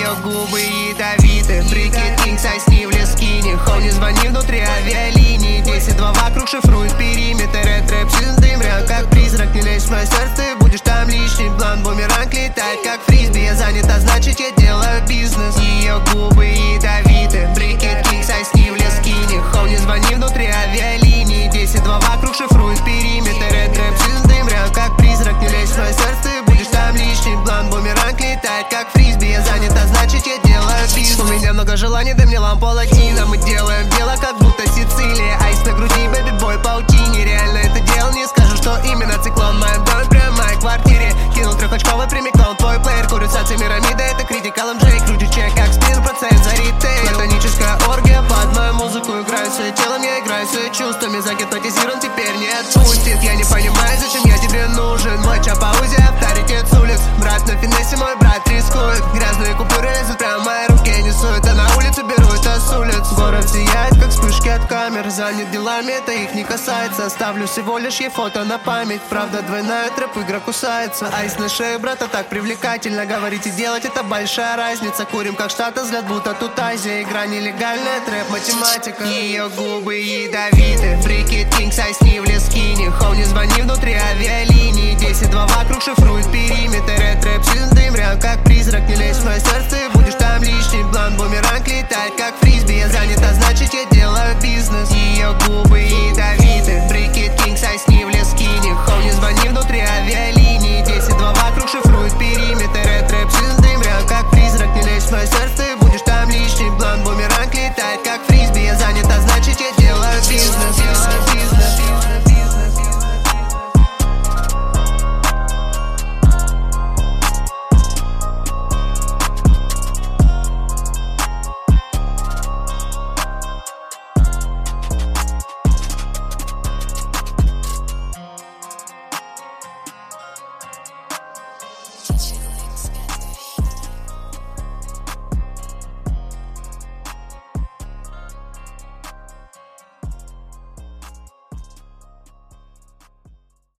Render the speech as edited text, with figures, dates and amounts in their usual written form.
Ее губы ядовиты, прикид кинг сайз не в лескине. Хоу, не звони внутри авиалинии. 10-2 вокруг шифрует периметр. Рэп сезон дым, рядом как призрак. Не лезь в мое сердце, ты будешь там лишний. Блан, бумеранг летает как фрисби. Я занята, значит я делаю бизнес. Ее губы ядовиты, прикид кинг сайз не в лескине. Хоу, не звони внутри авиалинии. 10-2 вокруг шифрует периметр. Рэп сезон дым, рядом как призрак. Не лезь в мое сердце, ты будешь там лишний. Блан, бумеранг летает как фрисби. Я занята, значит я делаю бизнес. У меня много желаний, дай мне лампу латина. Мы делаем дело, как будто Сицилия. Айс на груди, бэби-бой, паутине. Реально это дело, не скажу, что именно. Циклон в моем доме, прямо в моей квартире. Кинул трехочковый прямиком, твой плеер. Курит пирамида, это критикал МJ. Крутит чек, как спин, процент за ритейл. Платоническая оргия, под мою музыку играю своим телом, я играю своими чувствами. Загипнотизирован, теперь не отпустит. Я не понимаю, зачем я тебе нужен. Мой чапаузи, авторитет с улиц. Брат на финессе, мой брат рискует. Грязные купюры лезут прямо в мои руки. Несу это на улицу, беру это с улиц. Город сияет, как вспышки от камер. Занят делами, это их не касается. Оставлю всего лишь ей фото на память. Правда двойная, трэп игра кусается. Айс на шее, брата, так привлекательно. Говорить и делать, это большая разница. Курим как штаты, взгляд будто тут Азия. Игра нелегальная, трэп, математика. Ее губы ядовиты, прикид кинг сайз не в лескине. Хоу, не звони внутри авиалинии. 10-2 вокруг шифрует периметр. Рэп сезон дым, рядом как призрак. Не лезь в мое сердце,